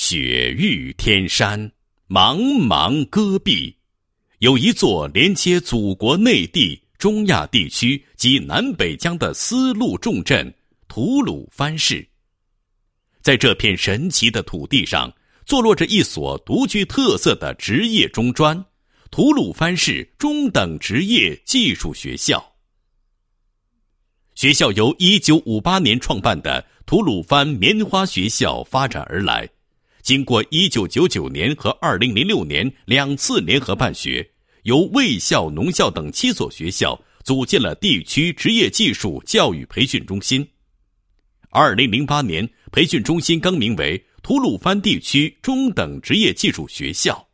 雪域天山，茫茫戈壁，有一座连接祖国内地、中亚地区及南北疆的丝路重镇吐鲁番市。在这片神奇的土地上，坐落着一所独具特色的职业中专——吐鲁番市中等职业技术学校。学校由1958年创办的吐鲁番棉花学校发展而来，经过1999年和2006年2次联合办学，由卫校、农校等7所学校组建了地区职业技术教育培训中心。2008年，培训中心更名为吐鲁番地区中等职业技术学校。